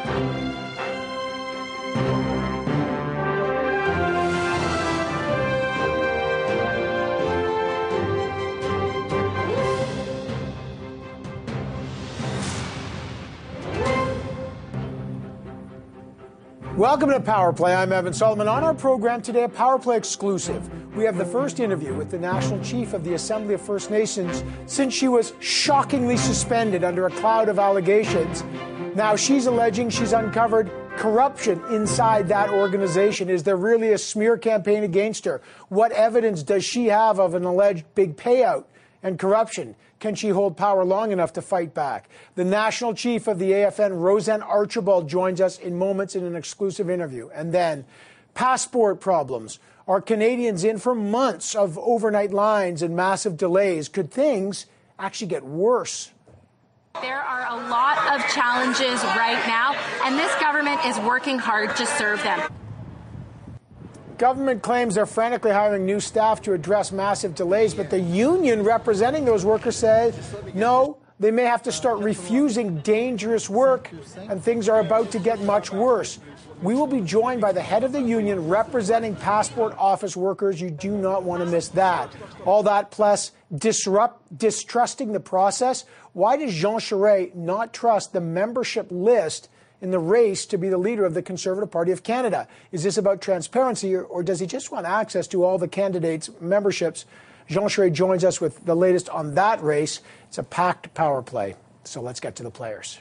Welcome to Power Play. I'm Evan Solomon. On our program today, a Power Play exclusive. We have the first interview with the National Chief of the Assembly of First Nations since she was shockingly suspended under a cloud of allegations. Now she's alleging she's uncovered corruption inside that organization. Is there really a smear campaign against her? What evidence does she have of an alleged big payout and corruption? Can she hold power long enough to fight back? The National Chief of the AFN, Roseanne Archibald, joins us in moments in an exclusive interview. And then, passport problems. Are Canadians in for months of overnight lines and massive delays? Could things actually get worse? There are a lot of challenges right now, and this government is working hard to serve them. Government claims they're frantically hiring new staff to address massive delays, but the union representing those workers says no, they may have to start refusing dangerous work, and things are about to get much worse. We will be joined by the head of the union representing passport office workers. You do not want to miss that. All that plus distrusting the process. Why does Jean Charest not trust the membership list in the race to be the leader of the Conservative Party of Canada? Is this about transparency, or does he just want access to all the candidates' memberships? Jean Charest joins us with the latest on that race. It's a packed Power Play, so let's get to the players.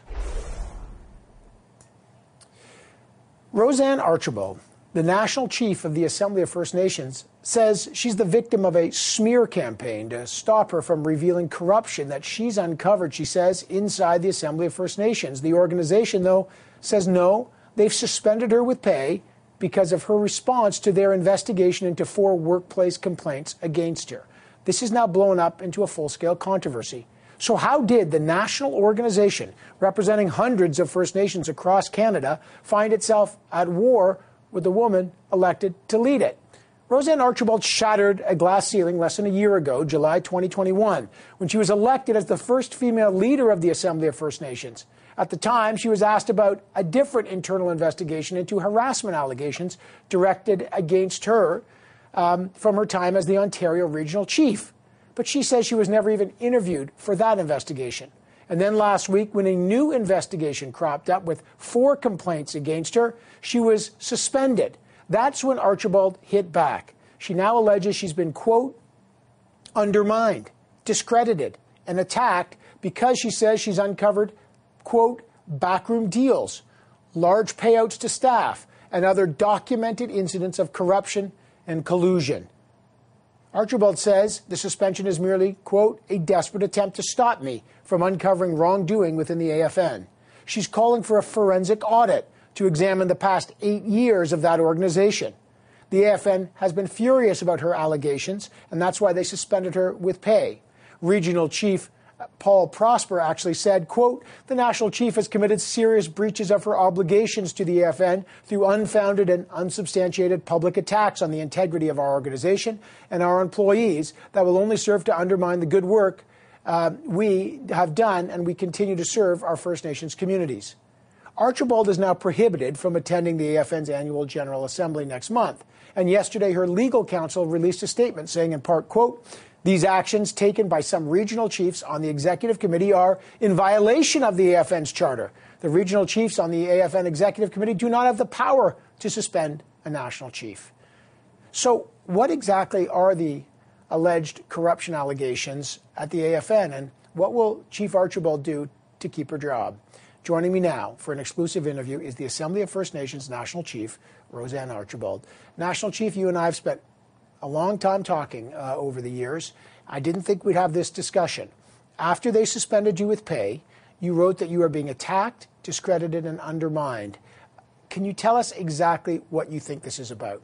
Roseanne Archibald, the National Chief of the Assembly of First Nations, says she's the victim of a smear campaign to stop her from revealing corruption that she's uncovered, she says, inside the Assembly of First Nations. The organization, though, says no, they've suspended her with pay because of her response to their investigation into 4 workplace complaints against her. This is now blown up into a full-scale controversy. So how did the national organization representing hundreds of First Nations across Canada find itself at war with the woman elected to lead it? Roseanne Archibald shattered a glass ceiling less than a year ago, July 2021, when she was elected as the first female leader of the Assembly of First Nations. At the time, she was asked about a different internal investigation into harassment allegations directed against her from her time as the Ontario Regional Chief. But she says she was never even interviewed for that investigation. And then last week, when a new investigation cropped up with 4 complaints against her, she was suspended. That's when Archibald hit back. She now alleges she's been, quote, undermined, discredited, and attacked because she says she's uncovered, quote, backroom deals, large payouts to staff, and other documented incidents of corruption and collusion. Archibald says the suspension is merely, quote, a desperate attempt to stop me from uncovering wrongdoing within the AFN. She's calling for a forensic audit to examine the past 8 years of that organization. The AFN has been furious about her allegations, and that's why they suspended her with pay. Regional Chief Paul Prosper actually said, quote, the National Chief has committed serious breaches of her obligations to the AFN through unfounded and unsubstantiated public attacks on the integrity of our organization and our employees that will only serve to undermine the good work we have done and we continue to serve our First Nations communities. Archibald is now prohibited from attending the AFN's annual General Assembly next month. And yesterday, her legal counsel released a statement saying in part, quote, these actions taken by some regional chiefs on the executive committee are in violation of the AFN's charter. The regional chiefs on the AFN executive committee do not have the power to suspend a national chief. So what exactly are the alleged corruption allegations at the AFN, and what will Chief Archibald do to keep her job? Joining me now for an exclusive interview is the Assembly of First Nations National Chief, Roseanne Archibald. National Chief, you and I have spent a long time talking over the years. I didn't think we'd have this discussion. After they suspended you with pay, you wrote that you are being attacked, discredited, and undermined. Can you tell us exactly what you think this is about?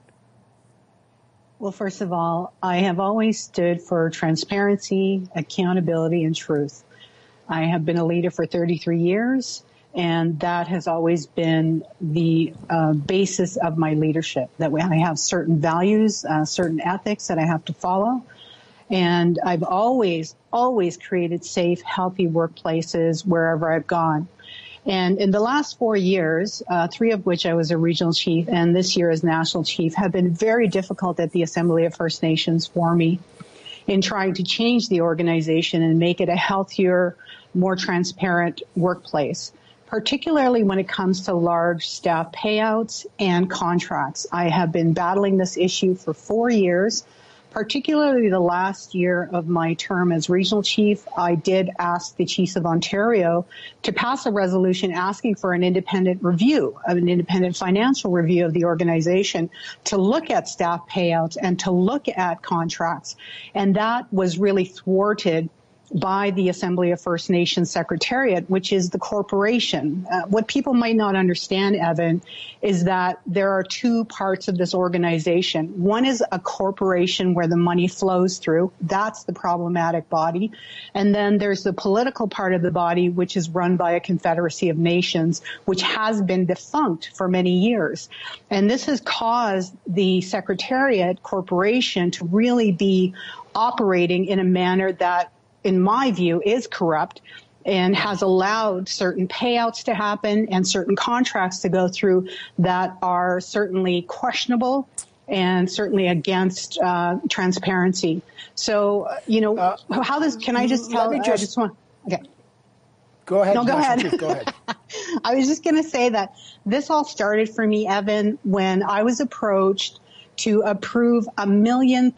Well, first of all, I have always stood for transparency, accountability, and truth. I have been a leader for 33 years, and that has always been the basis of my leadership, that I have certain values, certain ethics that I have to follow. And I've always created safe, healthy workplaces wherever I've gone. And in the last 4 years, 3 of which I was a regional chief and this year as national chief, have been very difficult at the Assembly of First Nations for me in trying to change the organization and make it a healthier, more transparent workplace, particularly when it comes to large staff payouts and contracts. I have been battling this issue for 4 years. Particularly the last year of my term as regional chief, I did ask the Chiefs of Ontario to pass a resolution asking for an independent review, an independent financial review of the organization to look at staff payouts and to look at contracts. And that was really thwarted by the Assembly of First Nations Secretariat, which is the corporation. What people might not understand, Evan, is that there are 2 parts of this organization. One is a corporation where the money flows through. That's the problematic body. And then there's the political part of the body, which is run by a Confederacy of Nations, which has been defunct for many years. And this has caused the Secretariat Corporation to really be operating in a manner that, in my view, is corrupt and has allowed certain payouts to happen and certain contracts to go through that are certainly questionable and certainly against transparency. So, how this, can I just tell, okay. Go ahead. No, go ahead. Chief, go ahead. I was just going to say that this all started for me, Evan, when I was approached to approve $1 million+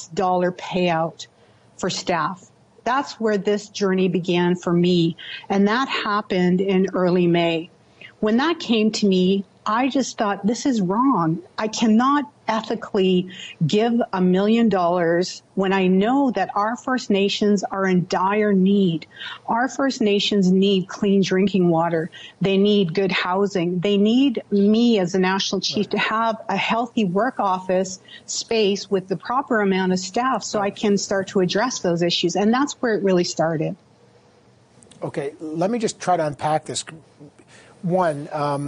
payout for staff. That's where this journey began for me, and that happened in early May. When that came to me, I just thought, this is wrong. I cannot ethically give $1 million when I know that our First Nations are in dire need. Our First Nations need clean drinking water. They need good housing. They need me as a national chief to have a healthy work office space with the proper amount of staff so I can start to address those issues. And that's where it really started. Okay, let me just try to unpack this. One,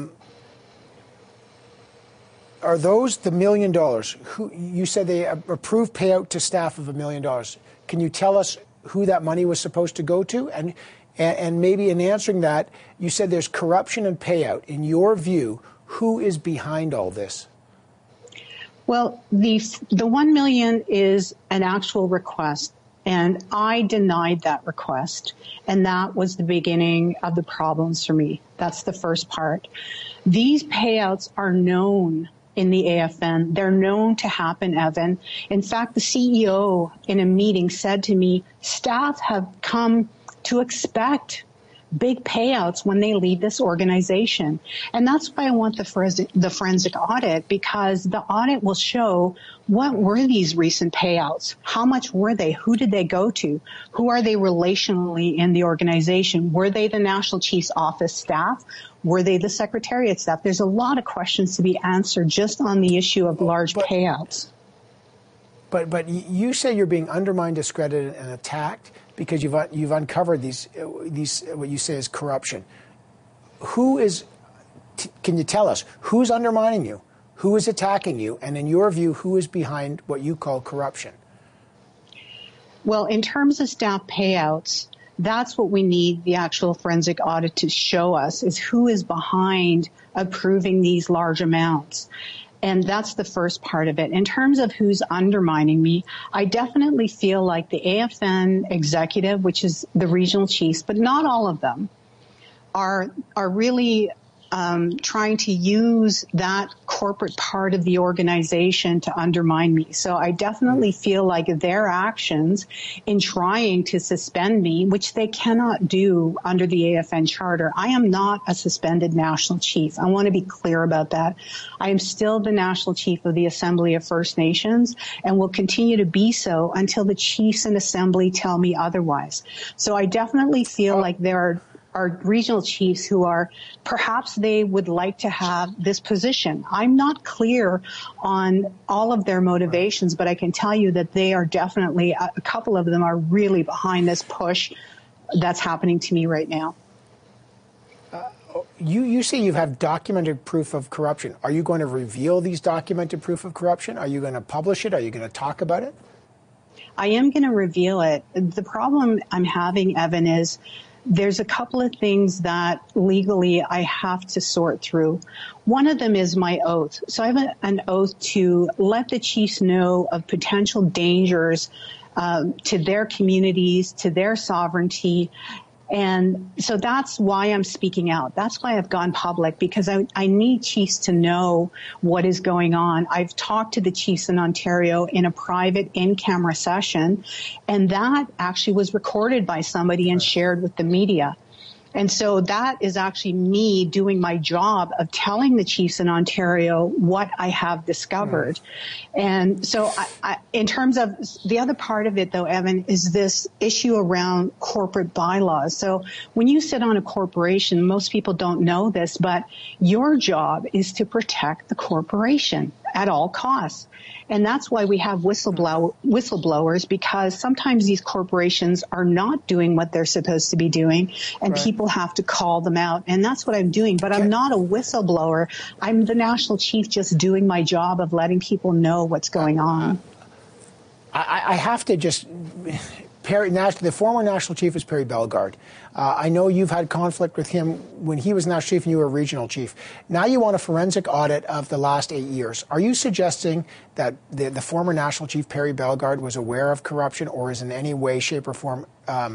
are those the $1 million? Who you said they approved payout to staff of $1 million? Can you tell us who that money was supposed to go to? And maybe in answering that, you said there's corruption and payout. In your view, who is behind all this? Well, the $1 million is an actual request, and I denied that request, and that was the beginning of the problems for me. That's the first part. These payouts are known in the AFN. They're known to happen, Evan. In fact, the CEO in a meeting said to me, staff have come to expect big payouts when they leave this organization. And that's why I want the forensic audit, because the audit will show what were these recent payouts? How much were they? Who did they go to? Who are they relationally in the organization? Were they the National Chief's Office staff? Were they the Secretariat staff? There's a lot of questions to be answered just on the issue of large payouts. But you say you're being undermined, discredited, and attacked because you've uncovered these what you say is corruption. Who is? Can you tell us who's undermining you? Who is attacking you? And in your view, who is behind what you call corruption? Well, in terms of staff payouts, that's what we need the actual forensic audit to show us, is who is behind approving these large amounts. And that's the first part of it. In terms of who's undermining me, I definitely feel like the AFN executive, which is the regional chiefs, but not all of them, are really trying to use that corporate part of the organization to undermine me. So I definitely feel like their actions in trying to suspend me, which they cannot do under the AFN charter. I am not a suspended national chief. I want to be clear about that. I am still the national chief of the Assembly of First Nations and will continue to be so until the chiefs in Assembly tell me otherwise. So I definitely feel like there are regional chiefs who are, perhaps they would like to have this position. I'm not clear on all of their motivations, but I can tell you that they are definitely, a couple of them are really behind this push that's happening to me right now. You say you have documented proof of corruption. Are you going to reveal these documented proof of corruption? Are you going to publish it? Are you going to talk about it? I am going to reveal it. The problem I'm having, Evan, is there's a couple of things that legally I have to sort through. One of them is my oath. So I have an oath to let the chiefs know of potential dangers to their communities, to their sovereignty. And so that's why I'm speaking out. That's why I've gone public, because I need chiefs to know what is going on. I've talked to the chiefs in Ontario in a private in-camera session, and that actually was recorded by somebody and shared with the media. And so that is actually me doing my job of telling the chiefs in Ontario what I have discovered. And so in terms of the other part of it, though, Evan, is this issue around corporate bylaws. So when you sit on a corporation, most people don't know this, but your job is to protect the corporation at all costs. And that's why we have whistleblowers, because sometimes these corporations are not doing what they're supposed to be doing, and people have to call them out. And that's what I'm doing. But I'm not a whistleblower. I'm the national chief, just doing my job of letting people know what's going on. I have to just... the former national chief is Perry Bellegarde. I know you've had conflict with him when he was national chief and you were regional chief. Now you want a forensic audit of the last 8 years. Are you suggesting that the former national chief, Perry Bellegarde, was aware of corruption or is in any way, shape or form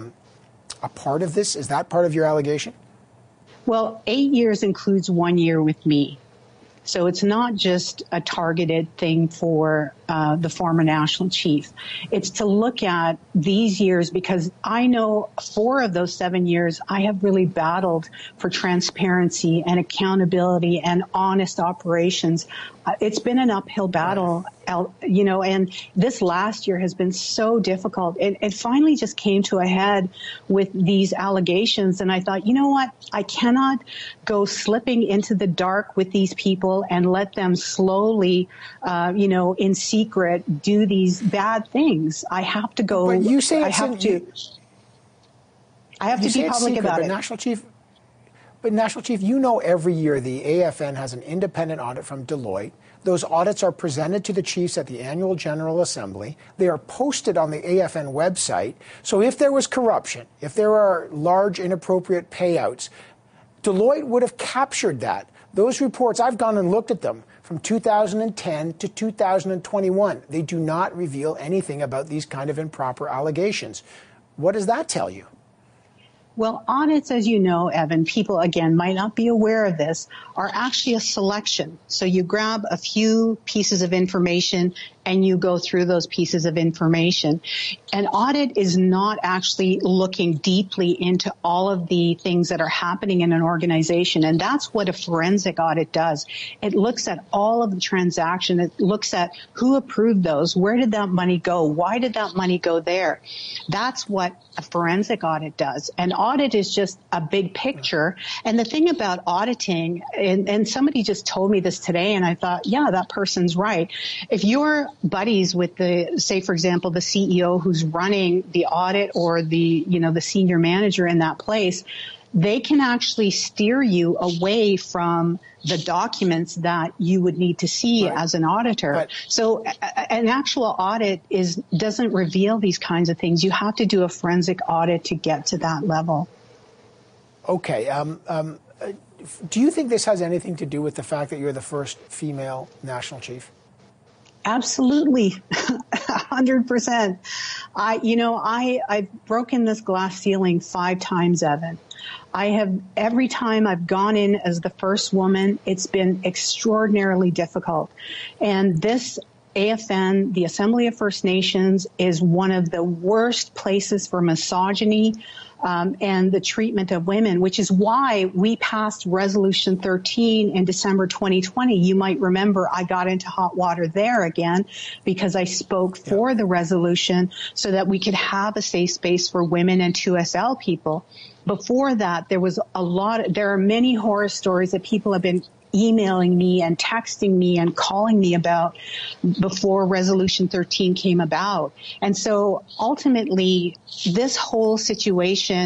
a part of this? Is that part of your allegation? Well, 8 years includes 1 year with me. So it's not just a targeted thing for the former national chief. It's to look at these years, because I know 4 of those 7 years I have really battled for transparency and accountability and honest operations. It's been an uphill battle, and this last year has been so difficult. It finally just came to a head with these allegations, and I thought, you know what? I cannot go slipping into the dark with these people and let them slowly, in secret, do these bad things. I have to go. But you say I have to be public about it. But National Chief, you know every year the AFN has an independent audit from Deloitte. Those audits are presented to the chiefs at the annual General Assembly. They are posted on the AFN website. So if there was corruption, if there are large inappropriate payouts, Deloitte would have captured that. Those reports, I've gone and looked at them from 2010 to 2021. They do not reveal anything about these kind of improper allegations. What does that tell you? Well, audits, as you know, Evan, people, again, might not be aware of this, are actually a selection. So you grab a few pieces of information and you go through those pieces of information. An audit is not actually looking deeply into all of the things that are happening in an organization. And that's what a forensic audit does. It looks at all of the transactions. It looks at who approved those. Where did that money go? Why did that money go there? That's what a forensic audit does. An audit is just a big picture. And the thing about auditing, and somebody just told me this today, and I thought, yeah, that person's right. If you're buddies with say, for example, the CEO who's running the audit or the senior manager in that place, they can actually steer you away from the documents that you would need to see as an auditor. Right. So an actual audit doesn't reveal these kinds of things. You have to do a forensic audit to get to that level. Okay. Do you think this has anything to do with the fact that you're the first female national chief? Absolutely. 100%. I've broken this glass ceiling 5 times, Evan. Every time I've gone in as the first woman, it's been extraordinarily difficult. And this AFN, the Assembly of First Nations, is one of the worst places for misogyny and the treatment of women, which is why we passed Resolution 13 in December 2020. You might remember I got into hot water there again because I spoke for the resolution so that we could have a safe space for women and 2SL people. Before that, there are many horror stories that people have been emailing me and texting me and calling me about before Resolution 13 came about. And so ultimately, this whole situation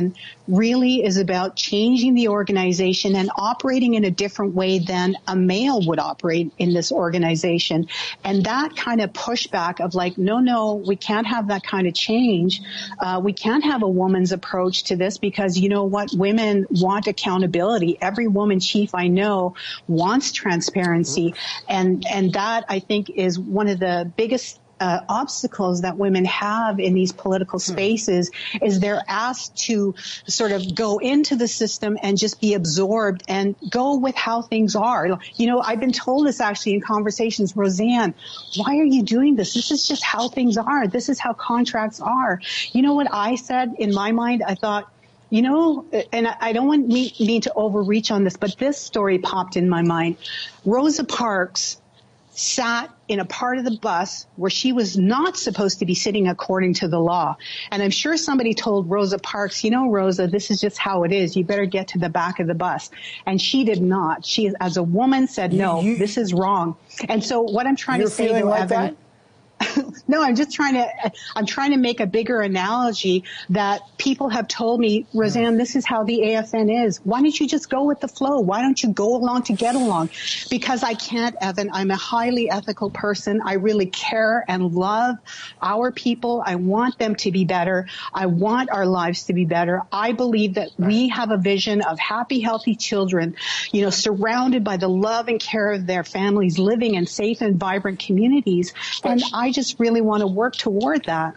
really is about changing the organization and operating in a different way than a male would operate in this organization. And that kind of pushback of like, no, we can't have that kind of change. We can't have a woman's approach to this because you know what? Women want accountability. Every woman chief I know wants transparency. And that I think is one of the biggest obstacles that women have in these political spaces is they're asked to sort of go into the system and just be absorbed and go with how things are. You know, I've been told this actually in conversations, Roseanne, why are you doing this? This is just how things are. This is how contracts are. You know what I said in my mind? I thought, you know, and I don't want me to overreach on this, but this story popped in my mind. Rosa Parks sat in a part of the bus where she was not supposed to be sitting according to the law. And I'm sure somebody told Rosa Parks, you know, Rosa, this is just how it is. You better get to the back of the bus. And she did not. She, as a woman, said, no, this is wrong. And so what I'm trying to say to Evan, no, I'm trying to make a bigger analogy that people have told me, Roseanne, this is how the AFN is. Why don't you just go with the flow? Why don't you go along to get along? Because I can't, Evan. I'm a highly ethical person. I really care and love our people. I want them to be better. I want our lives to be better. I believe that we have a vision of happy, healthy children, you know, surrounded by the love and care of their families, living in safe and vibrant communities. And I just really want to work toward that.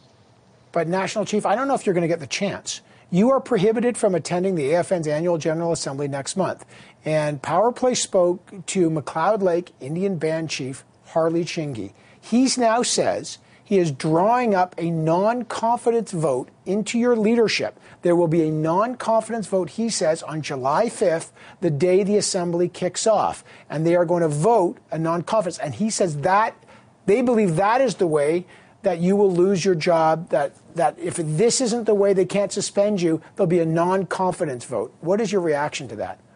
But National Chief, I don't know if you're going to get the chance. You are prohibited from attending the AFN's annual General Assembly next month. And Power Play spoke to McLeod Lake Indian Band Chief Harley Chingy. He now says he is drawing up a non-confidence vote into your leadership. There will be a non-confidence vote, he says, on July 5th, the day the Assembly kicks off. And they are going to vote a non-confidence. And he says that they believe that is the way that you will lose your job, that if this isn't the way they can't suspend you, there'll be a non-confidence vote. What is your reaction to that?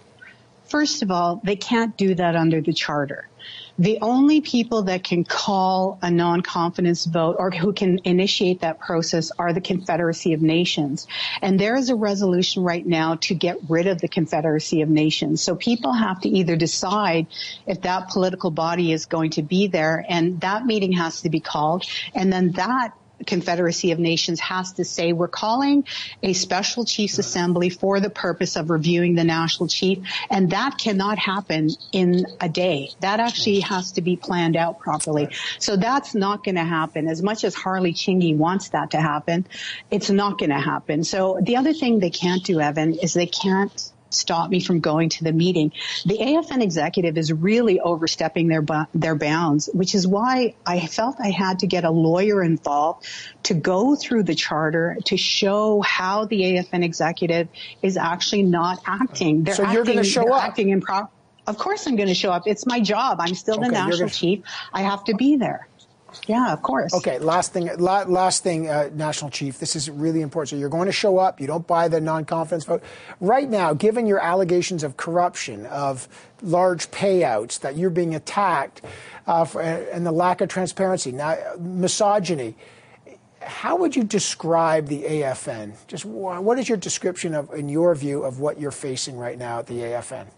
First of all, they can't do that under the charter. The only people that can call a non-confidence vote or who can initiate that process are the Confederacy of Nations. And there is a resolution right now to get rid of the Confederacy of Nations. So people have to either decide if that political body is going to be there, and that meeting has to be called, and then that Confederacy of Nations has to say, we're calling a special chiefs assembly for the purpose of reviewing the national chief. And that cannot happen in a day. That actually has to be planned out properly. So that's not going to happen. As much as Harley Chingy wants that to happen, it's not going to happen. So the other thing they can't do, Evan, is they can't stop me from going to the meeting. The AFN executive is really overstepping their bounds, which is why I felt I had to get a lawyer involved to go through the charter to show how the AFN executive is actually not acting. So you're going to show up? Acting improper. Of course I'm going to show up. It's my job. I'm still the national chief. I have to be there. Yeah, of course. Okay, last thing, National Chief, this is really important. So you're going to show up. You don't buy the non-confidence vote. Right now, given your allegations of corruption, of large payouts, that you're being attacked, and the lack of transparency, now misogyny, how would you describe the AFN? Just what is your description of, in your view, of what you're facing right now at the AFN?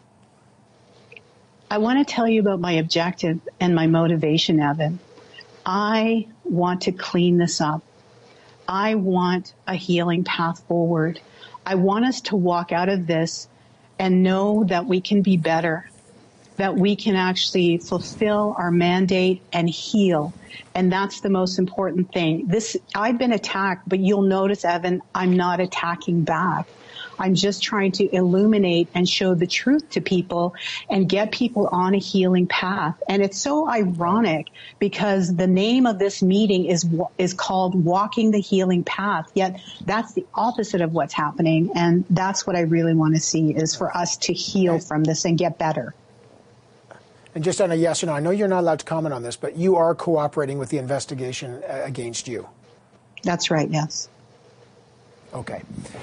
I want to tell you about my objective and my motivation, Evan. I want to clean this up. I want a healing path forward. I want us to walk out of this and know that we can be better, that we can actually fulfill our mandate and heal. And that's the most important thing. I've been attacked, but you'll notice, Evan, I'm not attacking back. I'm just trying to illuminate and show the truth to people and get people on a healing path. And it's so ironic because the name of this meeting is called Walking the Healing Path. Yet that's the opposite of what's happening. And that's what I really want to see, is for us to heal from this and get better. And just on a yes or no, I know you're not allowed to comment on this, but you are cooperating with the investigation against you. That's right, yes. Okay.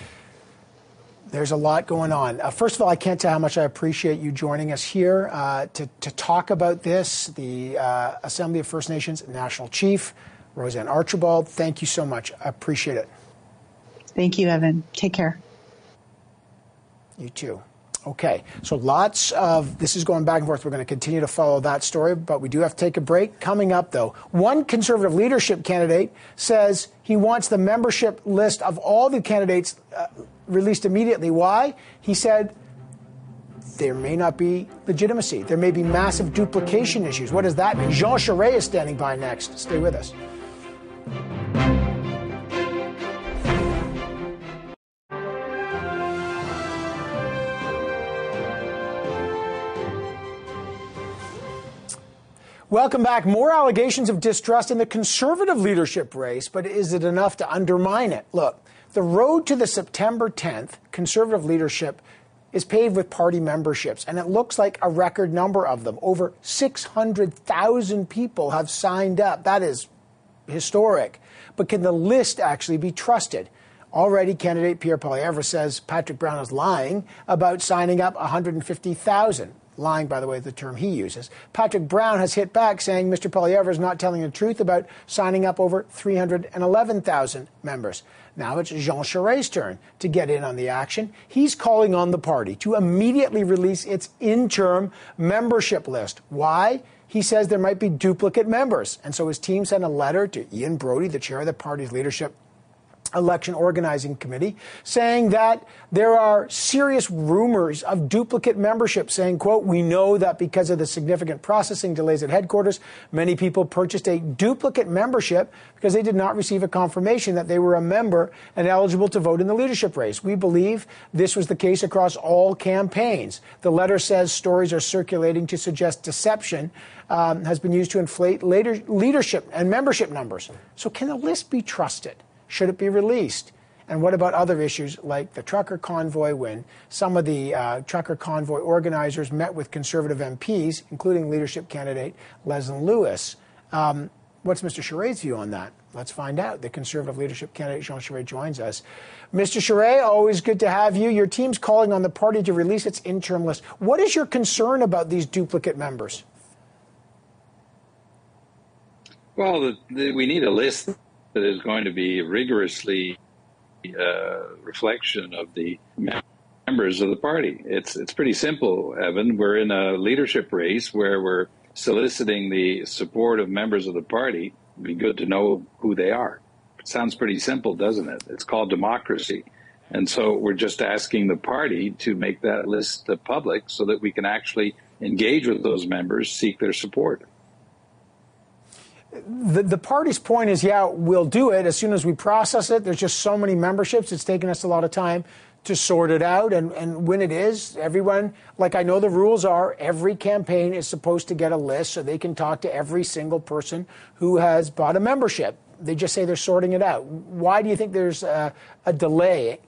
There's a lot going on. First of all, I can't tell how much I appreciate you joining us here to talk about this. The Assembly of First Nations National Chief, Roseanne Archibald, thank you so much. I appreciate it. Thank you, Evan. Take care. You too. Okay, so lots of this is going back and forth. We're going to continue to follow that story, but we do have to take a break. Coming up, though, one Conservative leadership candidate says he wants the membership list of all the candidates released immediately. Why? He said there may not be legitimacy. There may be massive duplication issues. What does that mean? Jean Charest is standing by next. Stay with us. Welcome back. More allegations of distrust in the Conservative leadership race, but is it enough to undermine it? Look, the road to the September 10th Conservative leadership is paved with party memberships, and it looks like a record number of them. Over 600,000 people have signed up. That is historic. But can the list actually be trusted? Already, candidate Pierre Poilievre says Patrick Brown is lying about signing up 150,000. Lying, by the way, the term he uses. Patrick Brown has hit back, saying Mr. Poilievre is not telling the truth about signing up over 311,000 members. Now it's Jean Charest's turn to get in on the action. He's calling on the party to immediately release its interim membership list. Why? He says there might be duplicate members. And so his team sent a letter to Ian Brody, the chair of the party's leadership election organizing committee, saying that there are serious rumors of duplicate membership, saying, quote, we know that because of the significant processing delays at headquarters, many people purchased a duplicate membership because they did not receive a confirmation that they were a member and eligible to vote in the leadership race. We believe this was the case across all campaigns. The letter says stories are circulating to suggest deception has been used to inflate leadership and membership numbers. So can the list be trusted? Should it be released? And what about other issues like the trucker convoy, when some of the trucker convoy organizers met with Conservative MPs, including leadership candidate Leslyn Lewis? What's Mr. Charest's view on that? Let's find out. The Conservative leadership candidate, Jean Charest, joins us. Mr. Charest, always good to have you. Your team's calling on the party to release its interim list. What is your concern about these duplicate members? Well, we need a list that is going to be rigorously reflection of the members of the party. It's pretty simple, Evan. We're in a leadership race where we're soliciting the support of members of the party. It'd be good to know who they are. It sounds pretty simple, doesn't it? It's called democracy. And so we're just asking the party to make that list public so that we can actually engage with those members, seek their support. The party's point is, yeah, we'll do it as soon as we process it. There's just so many memberships. It's taken us a lot of time to sort it out. And when it is, everyone, like I know the rules are, every campaign is supposed to get a list so they can talk to every single person who has bought a membership. They just say they're sorting it out. Why do you think there's a delay?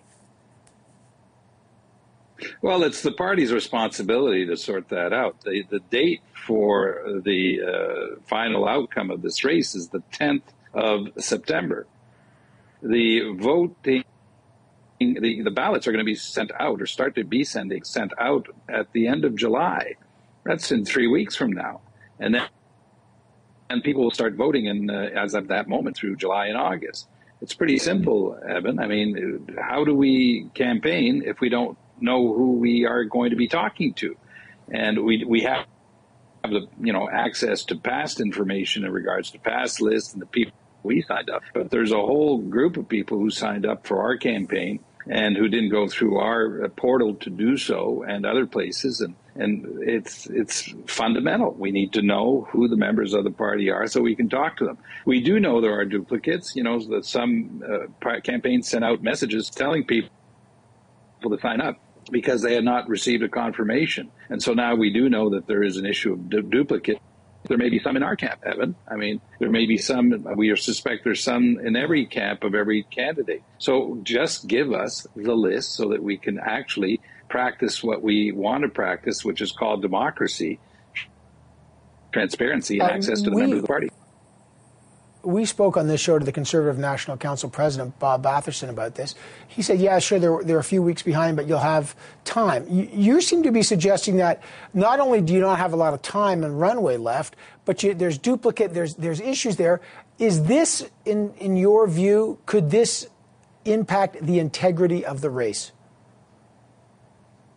Well, it's the party's responsibility to sort that out. The date for the final outcome of this race is the 10th of September. The voting, the ballots are going to be sent out or start to be sent out at the end of July. That's in 3 weeks from now. And then people will start voting as of that moment through July and August. It's pretty simple, Evan. I mean, how do we campaign if we don't know who we are going to be talking to? And we have the access to past information in regards to past lists and the people we signed up. But there's a whole group of people who signed up for our campaign and who didn't go through our portal to do so, and other places. And it's fundamental. We need to know who the members of the party are so we can talk to them. We do know there are duplicates. That some campaigns sent out messages telling people to sign up because they had not received a confirmation. And so now we do know that there is an issue of duplicate. There may be some in our camp, Evan. I mean, there may be some, we suspect there's some in every camp of every candidate. So just give us the list so that we can actually practice what we want to practice, which is called democracy, transparency, and access to the members of the party. We spoke on this show to the Conservative National Council President, Bob Batherson, about this. He said, yeah, sure, they're a few weeks behind, but you'll have time. You seem to be suggesting that not only do you not have a lot of time and runway left, but there's duplicate, there's issues there. Is this, in your view, could this impact the integrity of the race?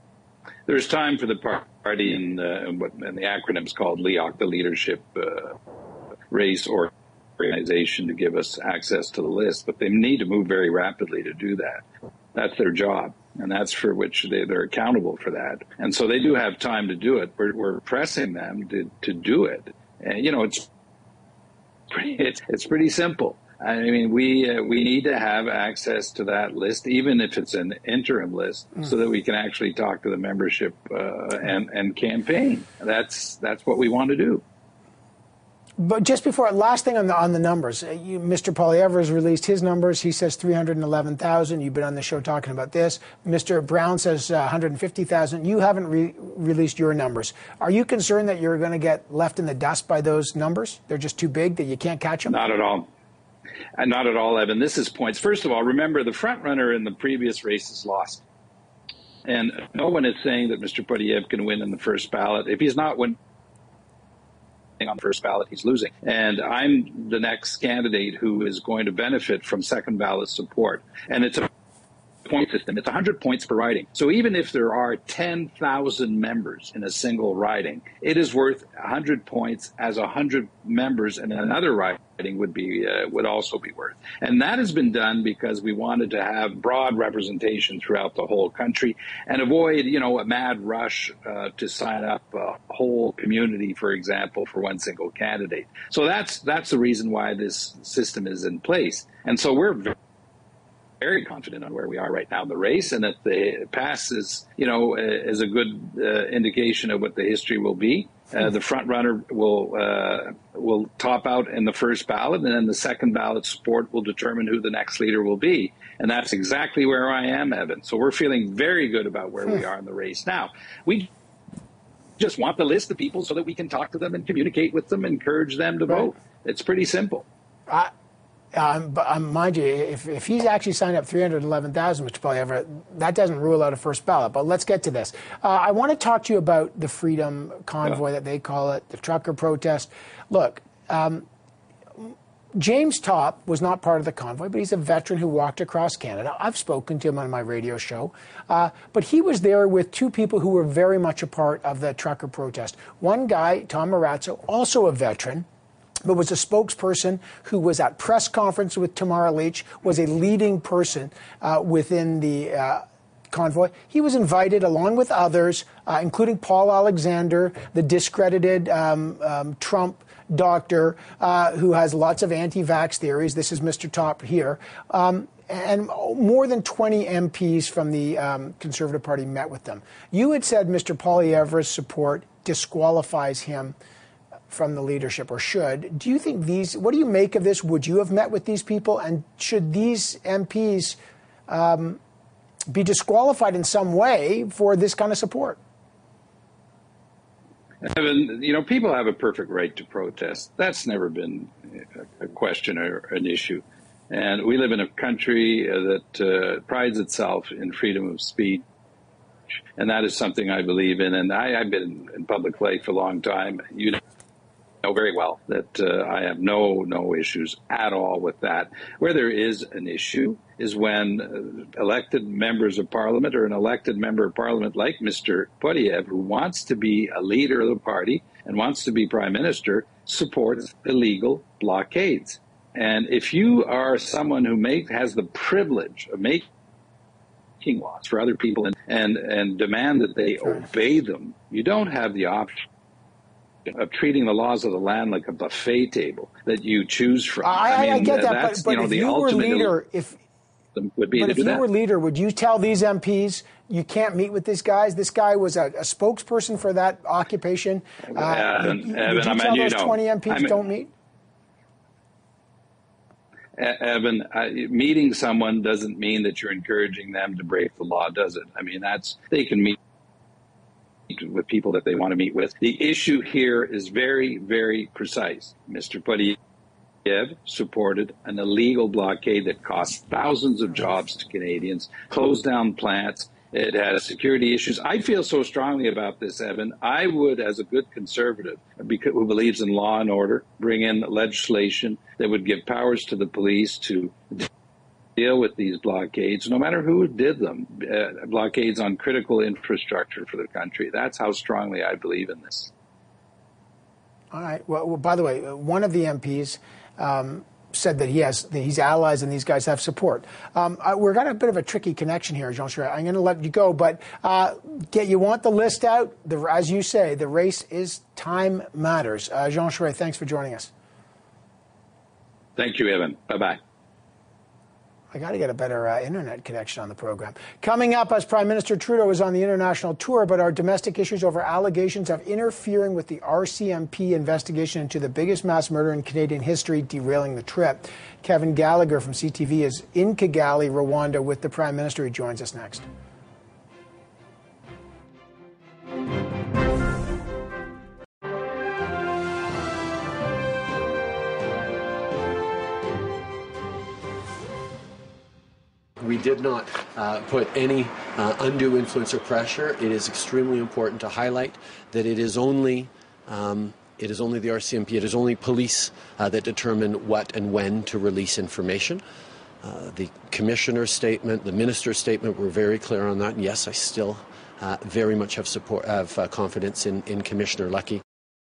there's time for the party and the acronym's called LEOC, the Leadership Race Organization, to give us access to the list, but they need to move very rapidly to do that. That's their job, and that's for which they're accountable for that. And so they do have time to do it. We're pressing them to do it. And, it's pretty simple. I mean, we need to have access to that list, even if it's an interim list, so that we can actually talk to the membership and campaign. That's what we want to do. But just before, last thing on the numbers, Mr. Poilievre has released his numbers. He says 311,000. You've been on the show talking about this. Mr. Brown says 150,000. You haven't released your numbers. Are you concerned that you're going to get left in the dust by those numbers? They're just too big that you can't catch them? Not at all. Not at all, Evan. This is points. First of all, remember the front runner in the previous races lost. And no one is saying that Mr. Poilievre can win in the first ballot. If he's not winning on the first ballot, he's losing. And I'm the next candidate who is going to benefit from second ballot support. And it's a point system. It's 100 points per riding. So even if there are 10,000 members in a single riding, it is worth 100 points as 100 members in another riding would also be worth. And that has been done because we wanted to have broad representation throughout the whole country and avoid, a mad rush to sign up a whole community, for example, for one single candidate. So that's the reason why this system is in place. And so we're very confident on where we are right now in the race, and that the pass is a good indication of what the history will be. The front runner will top out in the first ballot, and then the second ballot support will determine who the next leader will be. And that's exactly where I am, Evan. So we're feeling very good about where we are in the race now. We just want the list of people so that we can talk to them and communicate with them, encourage them to vote. It's pretty simple. Mind you, if he's actually signed up 311,000, Mr. Poilievre, that doesn't rule out a first ballot. But let's get to this. I want to talk to you about the Freedom Convoy, that they call it, the trucker protest. Look, James Topp was not part of the convoy, but he's a veteran who walked across Canada. I've spoken to him on my radio show. But he was there with two people who were very much a part of the trucker protest. One guy, Tom Marazzo, also a veteran, but was a spokesperson who was at press conference with Tamara Lich, was a leading person within the convoy. He was invited, along with others, including Paul Alexander, the discredited Trump doctor who has lots of anti-vax theories. This is Mr. Topp here. And more than 20 MPs from the Conservative Party met with them. You had said Mr. Poilievre's support disqualifies him from the leadership, or should. Do you think what do you make of this? Would you have met with these people? And should these MPs be disqualified in some way for this kind of support? Evan, people have a perfect right to protest. That's never been a question or an issue. And we live in a country that prides itself in freedom of speech. And that is something I believe in. And I've been in public life a long time. You know very well that I have no issues at all with that. Where there is an issue is when elected members of parliament, or an elected member of parliament like Mr. Poilievre, who wants to be a leader of the party and wants to be prime minister, supports illegal blockades. And if you are someone who has the privilege of making laws for other people and demand that they obey them, you don't have the option of treating the laws of the land like a buffet table that you choose from. I get that, but if you were leader, were leader, would you tell these MPs you can't meet with these guys? This guy was a spokesperson for that occupation. Would you tell those 20 MPs don't meet? Evan, meeting someone doesn't mean that you're encouraging them to break the law, does it? I mean, they can meet with people that they want to meet with. The issue here is very, very precise. Mr. Poilievre supported an illegal blockade that cost thousands of jobs to Canadians, closed down plants. It has security issues. I feel so strongly about this, Evan. I would, as a good conservative who believes in law and order, bring in legislation that would give powers to the police to deal with these blockades, no matter who did them, blockades on critical infrastructure for the country. That's how strongly I believe in this. All right. Well, by the way, one of the MPs said that he's allies and these guys have support. We're got a bit of a tricky connection here, Jean Charest. I'm going to let you go, but you want the list out? As you say, the race is time matters. Jean Charest, thanks for joining us. Thank you, Evan. Bye-bye. I got to get a better internet connection on the program. Coming up, as Prime Minister Trudeau is on the international tour, but our domestic issues over allegations of interfering with the RCMP investigation into the biggest mass murder in Canadian history derailing the trip. Kevin Gallagher from CTV is in Kigali, Rwanda, with the Prime Minister. He joins us next. We did not put any undue influence or pressure. It is extremely important to highlight that it is only the RCMP, it is only police that determine what and when to release information. The Commissioner's statement, the Minister's statement were very clear on that. And yes, I still very much have confidence in Commissioner Lucki.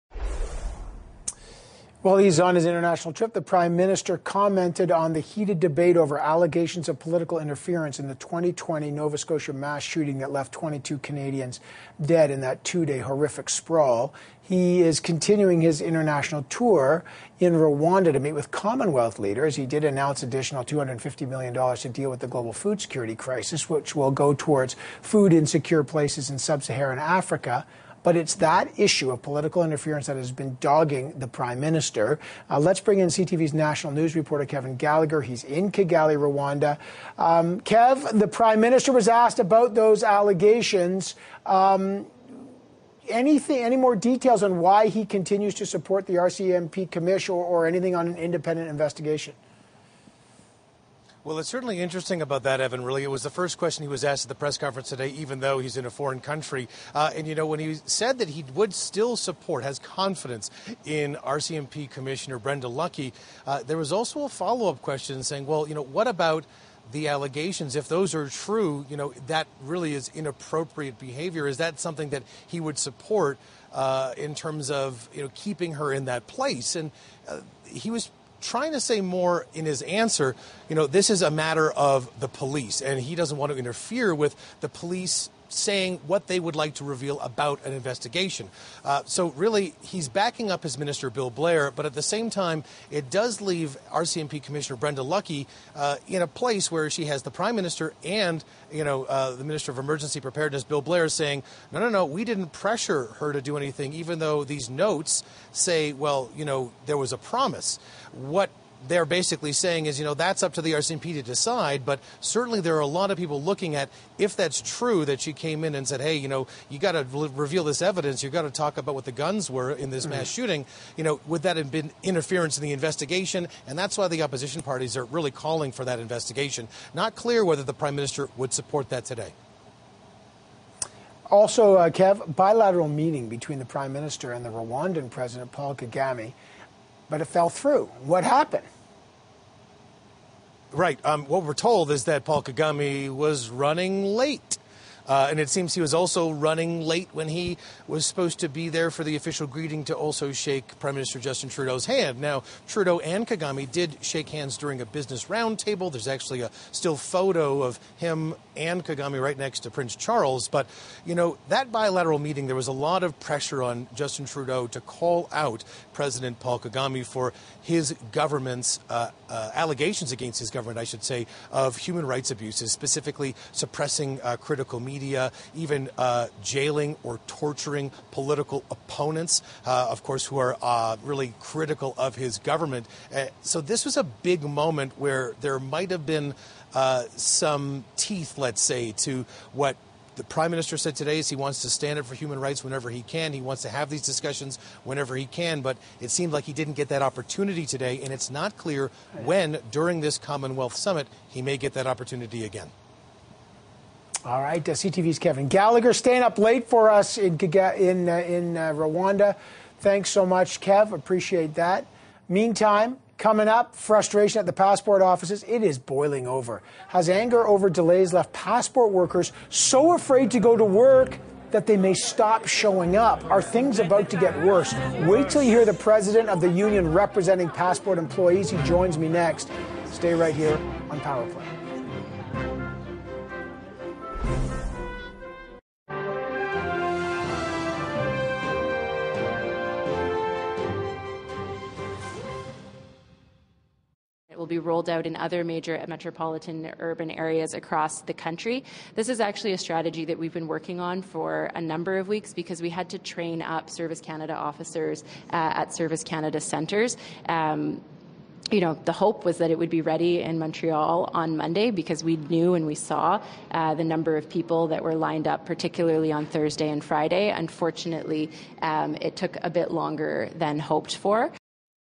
While he's on his international trip, the Prime Minister commented on the heated debate over allegations of political interference in the 2020 Nova Scotia mass shooting that left 22 Canadians dead in that two-day horrific sprawl. He is continuing his international tour in Rwanda to meet with Commonwealth leaders. He did announce additional $250 million to deal with the global food security crisis, which will go towards food insecure places in sub-Saharan Africa. But it's that issue of political interference that has been dogging the Prime Minister. Let's bring in CTV's national news reporter, Kevin Gallagher. He's in Kigali, Rwanda. Kev, the Prime Minister was asked about those allegations. Any more details on why he continues to support the RCMP Commission or anything on an independent investigation? Well, it's certainly interesting about that, Evan, really. It was the first question he was asked at the press conference today, even though he's in a foreign country. And, you know, when he said that he would still support, has confidence in RCMP Commissioner Brenda Lucki, there was also a follow-up question saying, well, you know, what about the allegations? If those are true, you know, that really is inappropriate behavior. Is that something that he would support in terms of, you know, keeping her in that place? And he was trying to say more in his answer, you know, this is a matter of the police, and he doesn't want to interfere with the police saying what they would like to reveal about an investigation. So really, he's backing up his minister, Bill Blair, but at the same time, it does leave RCMP Commissioner Brenda Lucki in a place where she has the Prime Minister and, you know, the Minister of Emergency Preparedness, Bill Blair, saying, no, we didn't pressure her to do anything, even though these notes say, well, you know, there was a promise. What they're basically saying is, you know, that's up to the RCMP to decide, but certainly there are a lot of people looking at if that's true that she came in and said, hey, you know, you got to reveal this evidence, you got to talk about what the guns were in this mass shooting, you know, would that have been interference in the investigation? And that's why the opposition parties are really calling for that investigation. Not clear whether the Prime Minister would support that today. Also, Kev, bilateral meeting between the Prime Minister and the Rwandan President, Paul Kagame, but it fell through. What happened? Right. What we're told is that Paul Kagame was running late. And it seems he was also running late when he was supposed to be there for the official greeting to also shake Prime Minister Justin Trudeau's hand. Now, Trudeau and Kagame did shake hands during a business roundtable. There's actually a still photo of him and Kagame right next to Prince Charles. But, you know, that bilateral meeting, there was a lot of pressure on Justin Trudeau to call out President Paul Kagame for his government's allegations against his government, I should say, of human rights abuses, specifically suppressing critical media, even jailing or torturing political opponents, of course, who are really critical of his government. So this was a big moment where there might have been some teeth, let's say, to what the Prime Minister said today is he wants to stand up for human rights whenever he can. He wants to have these discussions whenever he can, but it seemed like he didn't get that opportunity today, and it's not clear when, during this Commonwealth Summit, he may get that opportunity again. All right, CTV's Kevin Gallagher staying up late for us in Rwanda. Thanks so much, Kev. Appreciate that. Meantime, Coming up, frustration at the passport offices. It is boiling over. Has anger over delays left passport workers so afraid to go to work that they may stop showing up? Are things about to get worse? Wait till you hear the president of the union representing passport employees. He joins me next. Stay right here on Power Play. Will be rolled out in other major metropolitan urban areas across the country. This is actually a strategy that we've been working on for a number of weeks because we had to train up Service Canada officers at Service Canada centres. The hope was that it would be ready in Montreal on Monday because we knew and we saw the number of people that were lined up, particularly on Thursday and Friday. Unfortunately, it took a bit longer than hoped for.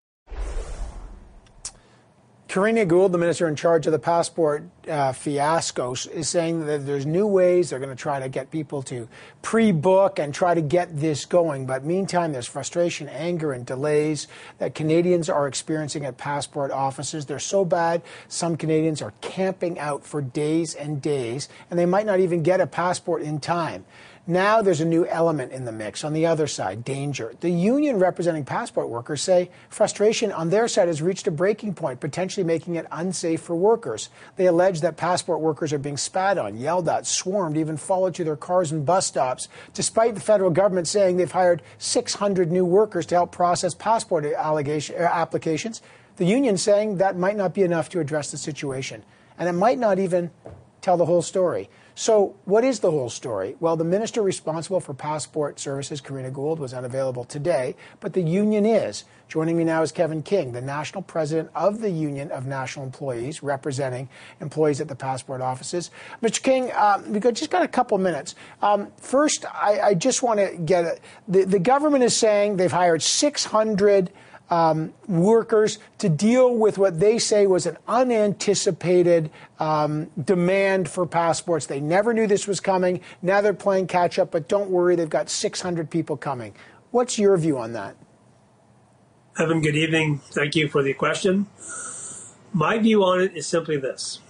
Karina Gould, the minister in charge of the passport fiasco, is saying that there's new ways. They're going to try to get people to pre-book and try to get this going. But meantime, there's frustration, anger, and delays that Canadians are experiencing at passport offices. They're so bad, some Canadians are camping out for days and days, and they might not even get a passport in time. Now there's a new element in the mix. On the other side, danger. The union representing passport workers say frustration on their side has reached a breaking point, potentially making it unsafe for workers. They allege that passport workers are being spat on, yelled at, swarmed, even followed to their cars and bus stops, despite the federal government saying they've hired 600 new workers to help process passport applications. The union saying that might not be enough to address the situation, and it might not even tell the whole story. So what is the whole story? Well, the minister responsible for passport services, Karina Gould, was unavailable today, but the union is. Joining me now is Kevin King, the national president of the Union of National Employees, representing employees at the passport offices. Mr. King, we've just got a couple minutes. First, I just want to get it. The government is saying they've hired 600 workers to deal with what they say was an unanticipated demand for passports. They never knew this was coming. Now they're playing catch up, but don't worry, they've got 600 people coming. What's your view on that? Evan, good evening. Thank you for the question. My view on it is simply this.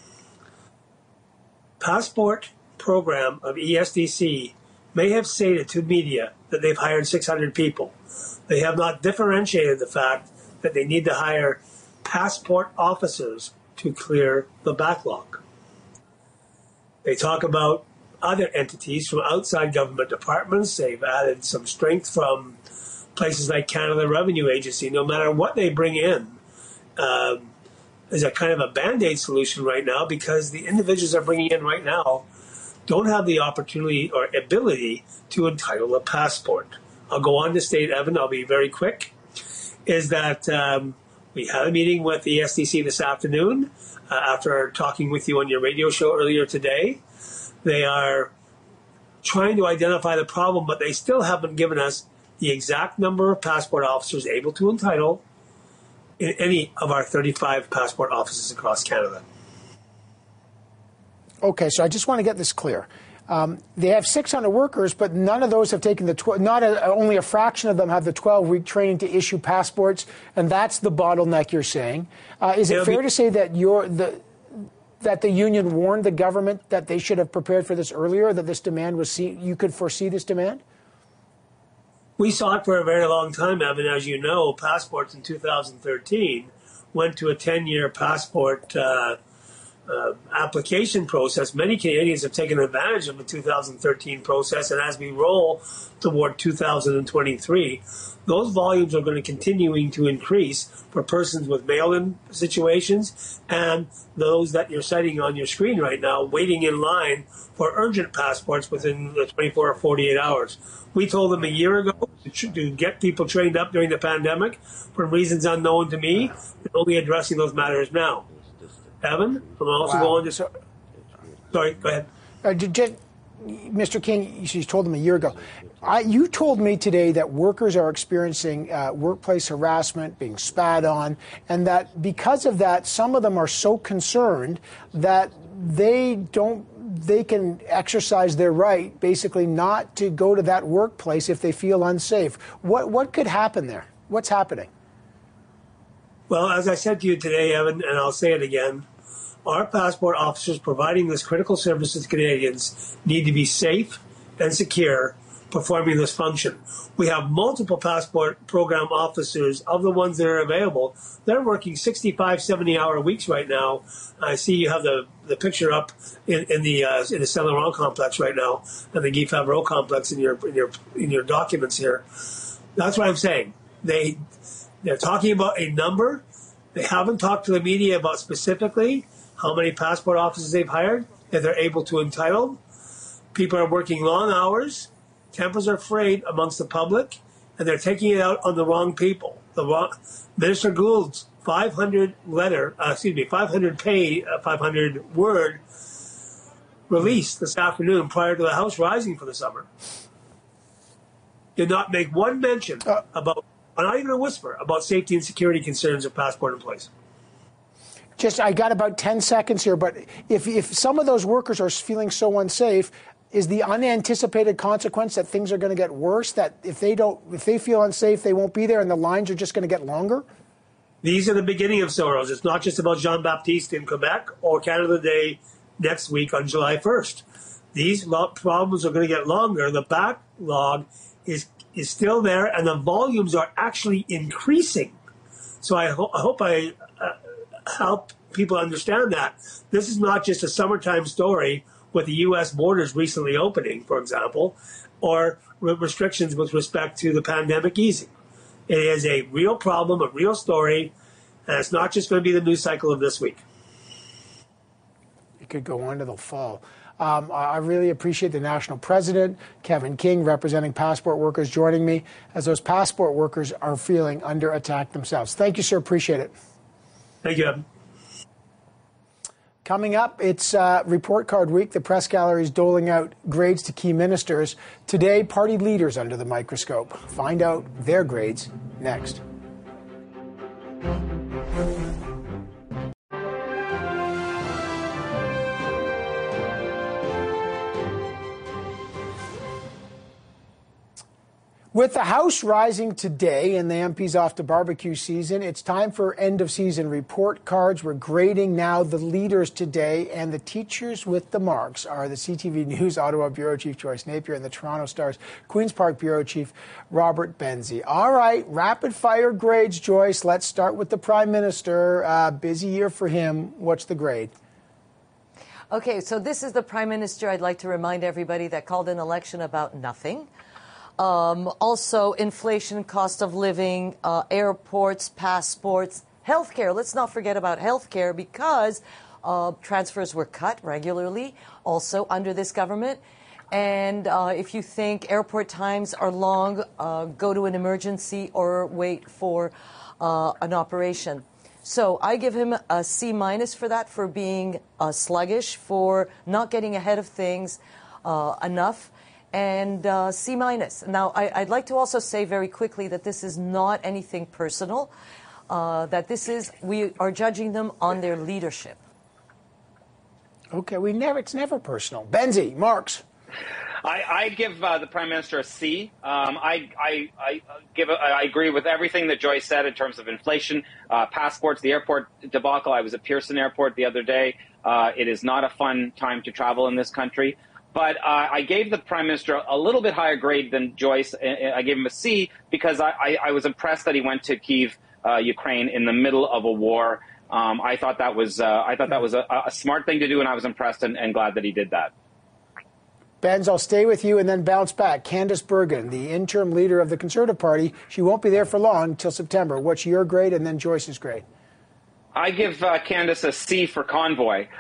Passport program of ESDC may have stated to media that they've hired 600 people. They have not differentiated the fact that they need to hire passport officers to clear the backlog. They talk about other entities from outside government departments. They've added some strength from places like Canada Revenue Agency. No matter what they bring in, is a kind of a Band-Aid solution right now because the individuals they're bringing in right now don't have the opportunity or ability to entitle a passport. I'll go on to state, Evan, I'll be very quick, is that we had a meeting with the SDC this afternoon after talking with you on your radio show earlier today. They are trying to identify the problem, but they still haven't given us the exact number of passport officers able to entitle in any of our 35 passport offices across Canada. Okay, so I just want to get this clear. They have 600 workers, but none of those have taken the only a fraction of them have the 12-week training to issue passports, and that's the bottleneck you're saying. Is it fair to say that that the union warned the government that they should have prepared for this earlier, that this demand was you could foresee this demand? We saw it for a very long time, Evan. As you know, passports in 2013 went to a 10-year passport application process. Many Canadians have taken advantage of the 2013 process, and as we roll toward 2023, those volumes are going to continuing to increase for persons with mail-in situations and those that you're citing on your screen right now, waiting in line for urgent passports within the 24 or 48 hours. We told them a year ago to get people trained up during the pandemic for reasons unknown to me, and only addressing those matters now. Evan, I'm also going to... Sorry, go ahead. Mr. King, you told them a year ago. You told me today that workers are experiencing workplace harassment, being spat on, and that because of that, some of them are so concerned that they can exercise their right, basically not to go to that workplace if they feel unsafe. What could happen there? What's happening? Well, as I said to you today, Evan, and I'll say it again, our passport officers providing this critical service to Canadians need to be safe and secure performing this function. We have multiple passport program officers of the ones that are available. They're working 65, 70-hour weeks right now. I see you have the picture up in the Saint Laurent complex right now, and the Guy Favreau complex in your documents here. That's what I'm saying. They're talking about a number. They haven't talked to the media about specifically how many passport officers they've hired, if they're able to entitle. People are working long hours. Tempers are frayed amongst the public, and they're taking it out on the wrong people. Minister Gould's 500 word release this afternoon prior to the House rising for the summer did not make one mention about, not even a whisper, about safety and security concerns of passport employees. I got about 10 seconds here, but if some of those workers are feeling so unsafe, is the unanticipated consequence that things are going to get worse, that if they feel unsafe, they won't be there and the lines are just going to get longer? These are the beginning of sorrows. It's not just about Jean-Baptiste in Quebec or Canada Day next week on July 1st. These problems are going to get longer. The backlog is still there, and the volumes are actually increasing. So I hope I help people understand that. This is not just a summertime story with the U.S. borders recently opening, for example, or restrictions with respect to the pandemic easing. It is a real problem, a real story, and it's not just going to be the news cycle of this week. It could go on to the fall. I really appreciate the national president, Kevin King, representing passport workers, joining me as those passport workers are feeling under attack themselves. Thank you, sir. Appreciate it. Thank you, Evan. Coming up, it's Report Card Week. The press gallery is doling out grades to key ministers. Today, party leaders under the microscope. Find out their grades next. With the House rising today and the MPs off to barbecue season, it's time for end-of-season report cards. We're grading now the leaders today, and the teachers with the marks are the CTV News Ottawa Bureau Chief Joyce Napier and the Toronto Star's Queen's Park Bureau Chief Robert Benzie. All right, rapid-fire grades, Joyce. Let's start with the Prime Minister. Busy year for him. What's the grade? Okay, so this is the Prime Minister. I'd like to remind everybody that called an election about nothing. Also, inflation, cost of living, airports, passports, healthcare. Let's not forget about healthcare because transfers were cut regularly also under this government. And if you think airport times are long, go to an emergency or wait for an operation. So I give him a C- for that, for being sluggish, for not getting ahead of things enough. And C-. Now, I'd like to also say very quickly that this is not anything personal, that we are judging them on their leadership. Okay, it's never personal. Benzie, marks. I give the Prime Minister a C. I agree with everything that Joyce said in terms of inflation, passports, the airport debacle. I was at Pearson Airport the other day. It is not a fun time to travel in this country. But I gave the Prime Minister a little bit higher grade than Joyce. I gave him a C because I was impressed that he went to Kyiv, Ukraine, in the middle of a war. I thought that was a smart thing to do, and I was impressed and glad that he did that. Benz, I'll stay with you and then bounce back. Candice Bergen, the interim leader of the Conservative Party, she won't be there for long, till September. What's your grade and then Joyce's grade? I give Candice a C for convoy.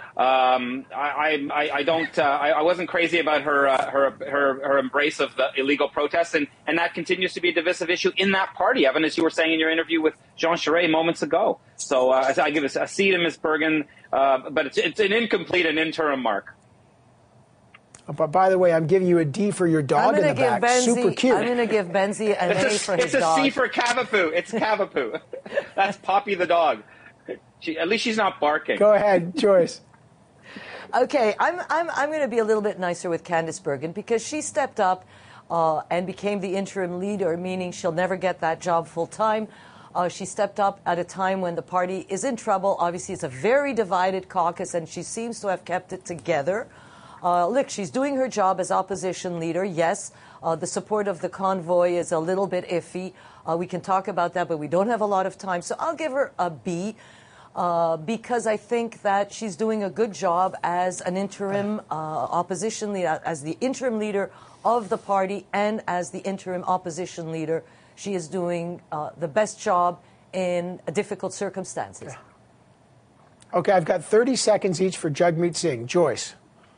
I wasn't crazy about her embrace of the illegal protests, and that continues to be a divisive issue in that party, Evan, as you were saying in your interview with Jean Charest moments ago. So I give a C to Ms. Bergen, but it's an incomplete and interim mark. But by the way, I'm giving you a D for your dog in the back. Super cute. I'm going to give Benzie an A for his dog. It's a C for Cavapoo. It's Cavapoo. That's Poppy the dog. At least she's not barking. Go ahead, Joyce. Okay, I'm going to be a little bit nicer with Candice Bergen because she stepped up and became the interim leader, meaning she'll never get that job full time. She stepped up at a time when the party is in trouble. Obviously, it's a very divided caucus, and she seems to have kept it together. Look, she's doing her job as opposition leader. Yes, the support of the convoy is a little bit iffy. We can talk about that, but we don't have a lot of time. So I'll give her a B because I think that she's doing a good job as an interim opposition leader, as the interim leader of the party and as the interim opposition leader. She is doing the best job in difficult circumstances. Okay, I've got 30 seconds each for Jagmeet Singh. Joyce.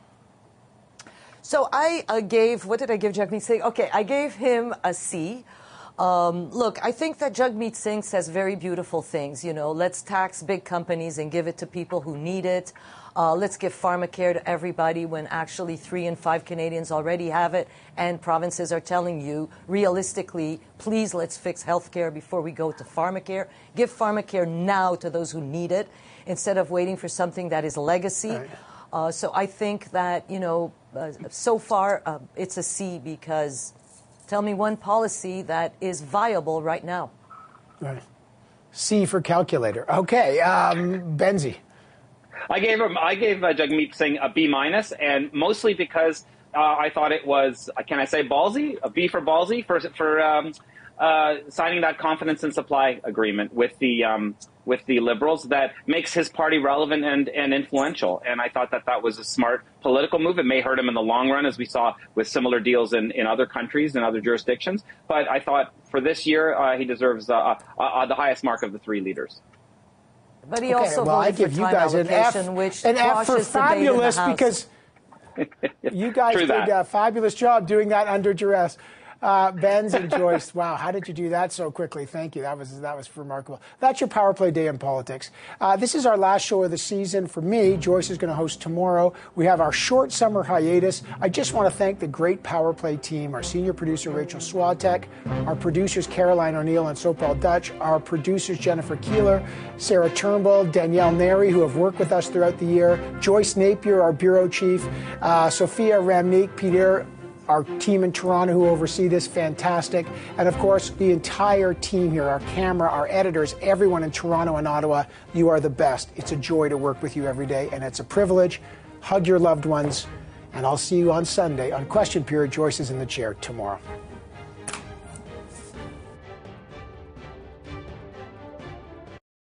So I gave, what did I give Jagmeet Singh? Okay, I gave him a C. Look, I think that Jagmeet Singh says very beautiful things. You know, let's tax big companies and give it to people who need it. Let's give pharmacare to everybody when actually 3 in 5 Canadians already have it, and provinces are telling you, realistically, please let's fix healthcare before we go to pharmacare. Give pharmacare now to those who need it instead of waiting for something that is legacy. Right. So I think that, you know, so far it's a C because tell me one policy that is viable right now. Right. C for calculator. Okay, Benzie. I gave Jagmeet Singh a B-, and mostly because I thought it was, can I say ballsy? A B for ballsy for signing that confidence and supply agreement with the Liberals that makes his party relevant and influential. And I thought that was a smart political move. It may hurt him in the long run, as we saw with similar deals in other countries and other jurisdictions. But I thought for this year, he deserves the highest mark of the 3 leaders. But he also voted for time allocation, which an F for fabulous because you guys did a fabulous job doing that under duress. Benz and Joyce, wow, how did you do that so quickly? Thank you. That was remarkable. That's your Power Play Day in Politics. This is our last show of the season. For me, Joyce is going to host tomorrow. We have our short summer hiatus. I just want to thank the great Power Play team, our senior producer, Rachel Swatek, our producers, Caroline O'Neill and Sopal Dutch, our producers, Jennifer Keeler, Sarah Turnbull, Danielle Neri, who have worked with us throughout the year, Joyce Napier, our bureau chief, Sophia Ramnik, Peter, our team in Toronto who oversee this, fantastic. And of course, the entire team here, our camera, our editors, everyone in Toronto and Ottawa, you are the best. It's a joy to work with you every day, and it's a privilege. Hug your loved ones, and I'll see you on Sunday on Question Period. Joyce is in the chair tomorrow.